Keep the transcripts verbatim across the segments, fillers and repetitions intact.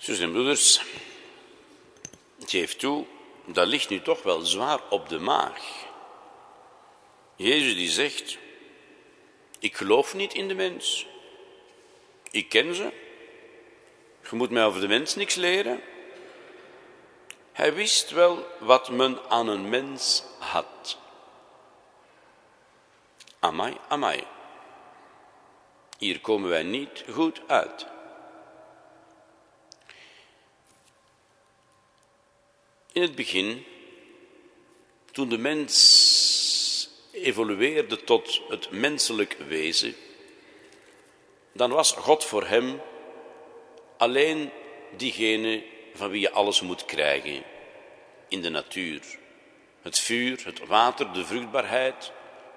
Zusters en broeders, geef toe, dat ligt nu toch wel zwaar op de maag. Jezus die zegt, ik geloof niet in de mens. Ik ken ze. Je moet mij over de mens niks leren. Hij wist wel wat men aan een mens had. Amai, amai. Hier komen wij niet goed uit. In het begin, toen de mens evolueerde tot het menselijk wezen, dan was God voor hem alleen diegene van wie je alles moet krijgen in de natuur. Het vuur, het water, de vruchtbaarheid,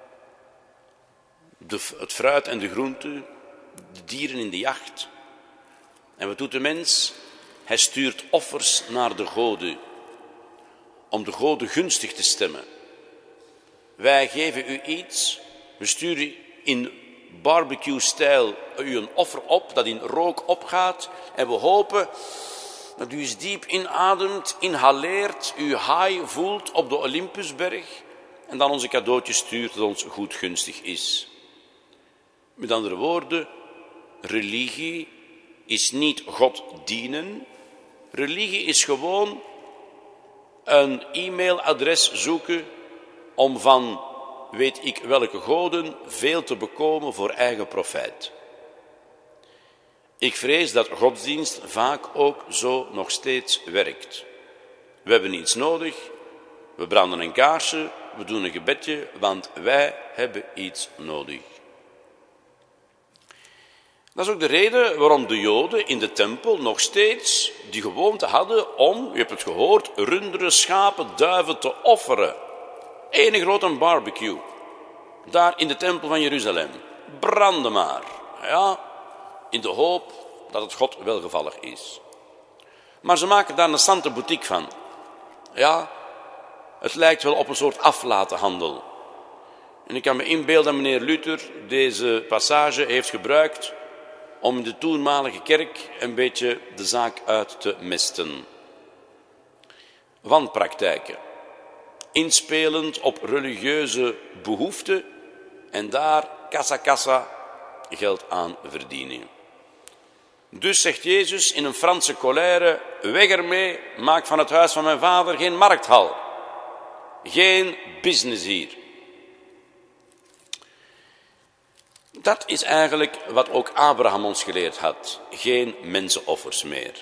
de, het fruit en de groente, de dieren in de jacht. En wat doet de mens? Hij stuurt offers naar de goden, om de goden gunstig te stemmen. Wij geven u iets, we sturen in barbecue-stijl u een offer op dat in rook opgaat en we hopen dat u eens diep inademt, inhaleert, uw haai voelt op de Olympusberg en dan onze cadeautjes stuurt dat ons goed gunstig is. Met andere woorden, religie is niet God dienen. Religie is gewoon een e-mailadres zoeken om van weet ik welke goden veel te bekomen voor eigen profijt. Ik vrees dat godsdienst vaak ook zo nog steeds werkt. We hebben iets nodig, we branden een kaarsje, we doen een gebedje, want wij hebben iets nodig. Dat is ook de reden waarom de Joden in de tempel nog steeds die gewoonte hadden om, u hebt het gehoord, runderen, schapen, duiven te offeren. Eén grote barbecue. Daar in de tempel van Jeruzalem. Branden maar. Ja, in de hoop dat het God welgevallig is. Maar ze maken daar een sante boutique van. Ja, het lijkt wel op een soort aflatenhandel. En ik kan me inbeelden dat meneer Luther deze passage heeft gebruikt om in de toenmalige kerk een beetje de zaak uit te mesten. Wanpraktijken. Inspelend op religieuze behoeften en daar kassa kassa geld aan verdienen. Dus zegt Jezus in een Franse colère, weg ermee, maak van het huis van mijn vader geen markthal. Geen business hier. Dat is eigenlijk wat ook Abraham ons geleerd had. Geen mensenoffers meer.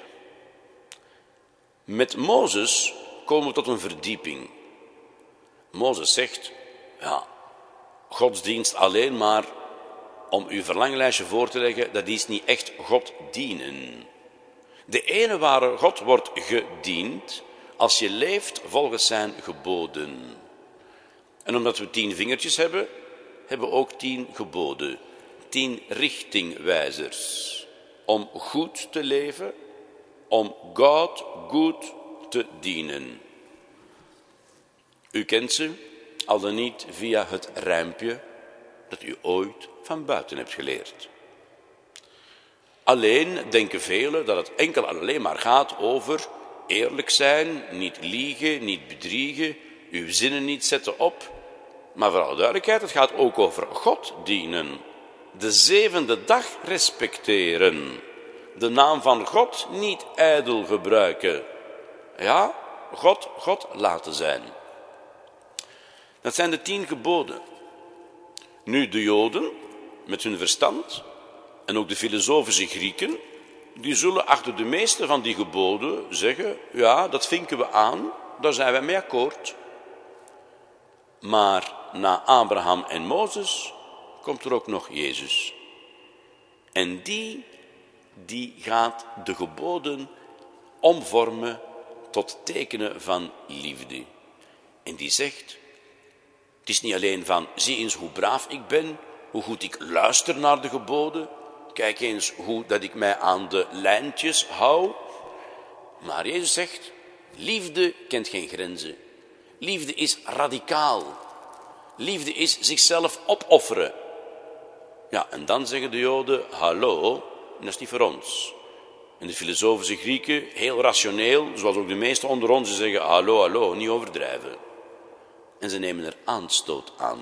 Met Mozes komen we tot een verdieping. Mozes zegt, ja, godsdienst alleen maar om uw verlanglijstje voor te leggen, dat is niet echt God dienen. De ene ware God wordt gediend als je leeft volgens zijn geboden. En omdat we tien vingertjes hebben, hebben we ook tien geboden. Tien richtingwijzers. Om goed te leven, om God goed te dienen. U kent ze, al dan niet via het rijmpje dat u ooit van buiten hebt geleerd. Alleen denken velen dat het enkel en alleen maar gaat over eerlijk zijn, niet liegen, niet bedriegen, uw zinnen niet zetten op. Maar voor alle duidelijkheid, het gaat ook over God dienen. De zevende dag respecteren. De naam van God niet ijdel gebruiken. Ja, God, God laten zijn. Dat zijn de tien geboden. Nu de Joden, met hun verstand, en ook de filosofische Grieken, die zullen achter de meeste van die geboden zeggen, ja, dat vinken we aan, daar zijn wij mee akkoord. Maar na Abraham en Mozes komt er ook nog Jezus. En die, die gaat de geboden omvormen tot tekenen van liefde. En die zegt, het is niet alleen van, zie eens hoe braaf ik ben, hoe goed ik luister naar de geboden, kijk eens hoe dat ik mij aan de lijntjes hou. Maar Jezus zegt, liefde kent geen grenzen. Liefde is radicaal. Liefde is zichzelf opofferen. Ja, en dan zeggen de Joden, hallo, dat is niet voor ons. En de filosofische Grieken, heel rationeel, zoals ook de meesten onder ons, ze zeggen, hallo, hallo, niet overdrijven. En ze nemen er aanstoot aan.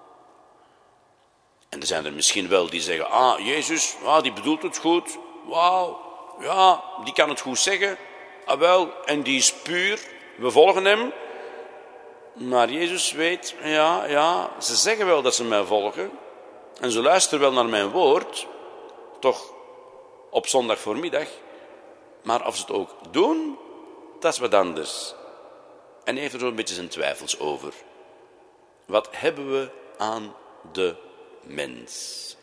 En er zijn er misschien wel die zeggen, ah, Jezus, ah, die bedoelt het goed, wauw, ja, die kan het goed zeggen, ah wel, en die is puur, we volgen hem. Maar Jezus weet, ja, ja, ze zeggen wel dat ze mij volgen, en ze luisteren wel naar mijn woord, toch op zondag voormiddag, maar of ze het ook doen, dat is wat anders. En hij heeft er zo'n beetje zijn twijfels over. Wat hebben we aan de mens?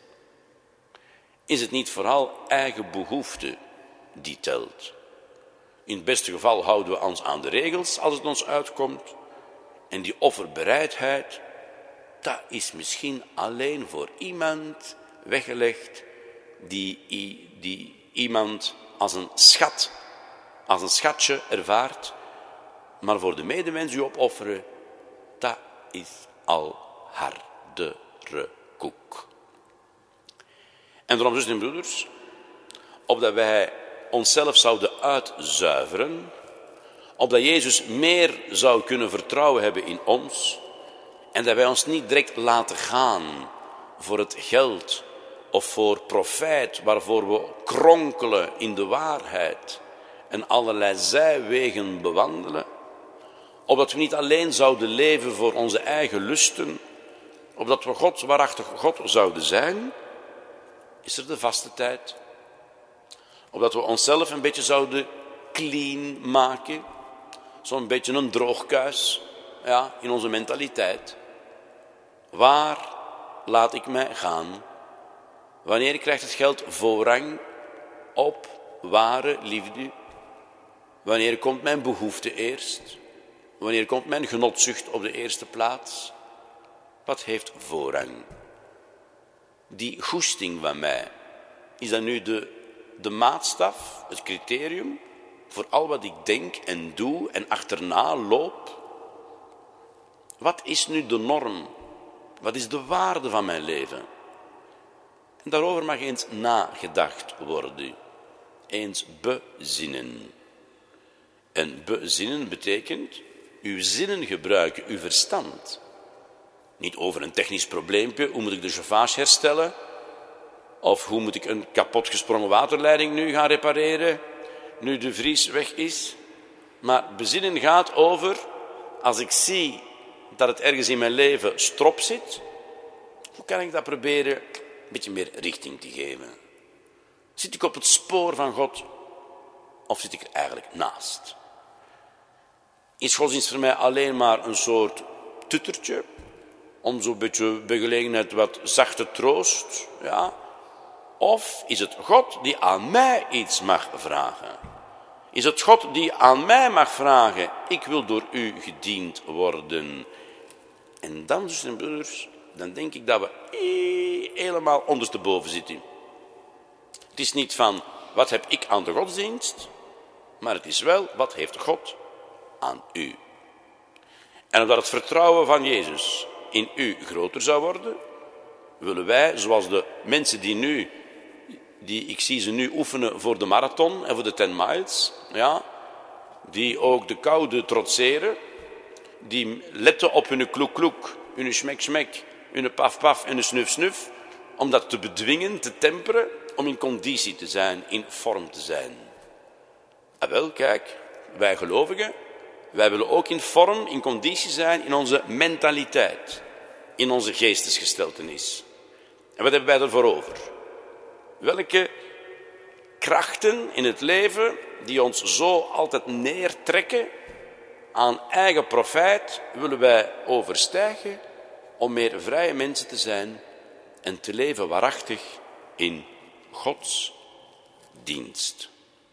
Is het niet vooral eigen behoefte die telt? In het beste geval houden we ons aan de regels als het ons uitkomt. En die offerbereidheid, dat is misschien alleen voor iemand weggelegd die, die iemand als een schat, als een schatje ervaart. Maar voor de medemens u opofferen, dat is al hardere koek. En daarom, zussen en broeders, opdat wij onszelf zouden uitzuiveren, opdat Jezus meer zou kunnen vertrouwen hebben in ons en dat wij ons niet direct laten gaan voor het geld of voor profijt waarvoor we kronkelen in de waarheid en allerlei zijwegen bewandelen, opdat we niet alleen zouden leven voor onze eigen lusten, opdat we God, waarachtig God zouden zijn, is er de vaste tijd. Opdat we onszelf een beetje zouden clean maken, zo'n beetje een droogkuis, ja, in onze mentaliteit. Waar laat ik mij gaan? Wanneer krijgt het geld voorrang op ware liefde? Wanneer komt mijn behoefte eerst? Wanneer komt mijn genotzucht op de eerste plaats? Wat heeft voorrang? Die goesting van mij, is dat nu de, de maatstaf, het criterium voor al wat ik denk en doe en achterna loop? Wat is nu de norm? Wat is de waarde van mijn leven? En daarover mag eens nagedacht worden, eens bezinnen. En bezinnen betekent uw zinnen gebruiken, uw verstand. Niet over een technisch probleempje, hoe moet ik de chauffage herstellen? Of hoe moet ik een kapotgesprongen waterleiding nu gaan repareren, nu de vries weg is? Maar bezinnen gaat over, als ik zie dat het ergens in mijn leven strop zit, hoe kan ik dat proberen een beetje meer richting te geven? Zit ik op het spoor van God of zit ik er eigenlijk naast? Is godsdienst voor mij alleen maar een soort tuttertje, om zo'n beetje bij gelegenheid wat zachte troost, ja? Of is het God die aan mij iets mag vragen? Is het God die aan mij mag vragen, ik wil door u gediend worden? En dan, zussen en broeders, dan denk ik dat we helemaal ondersteboven zitten. Het is niet van, wat heb ik aan de godsdienst? Maar het is wel, wat heeft God aan u? En omdat het vertrouwen van Jezus in u groter zou worden, willen wij, zoals de mensen die nu, die ik zie ze nu oefenen voor de marathon en voor de ten miles, ja, die ook de koude trotseren, die letten op hun kloek-kloek, hun smek-smek, hun paf-paf en hun snuf-snuf, om dat te bedwingen, te temperen, om in conditie te zijn, in vorm te zijn. En wel, kijk, wij gelovigen, wij willen ook in vorm, in conditie zijn, in onze mentaliteit, in onze geestesgesteltenis. En wat hebben wij ervoor over? Welke krachten in het leven die ons zo altijd neertrekken aan eigen profijt willen wij overstijgen om meer vrije mensen te zijn en te leven waarachtig in Gods dienst.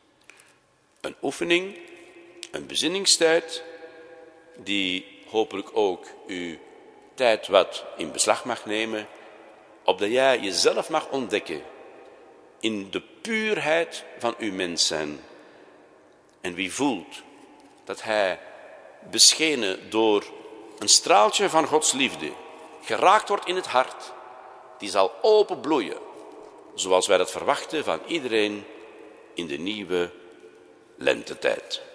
Een oefening, een bezinningstijd die hopelijk ook uw tijd wat in beslag mag nemen, opdat jij jezelf mag ontdekken in de puurheid van uw mens zijn. En wie voelt dat hij beschenen door een straaltje van Gods liefde geraakt wordt in het hart, die zal openbloeien, zoals wij dat verwachten van iedereen in de nieuwe lentetijd.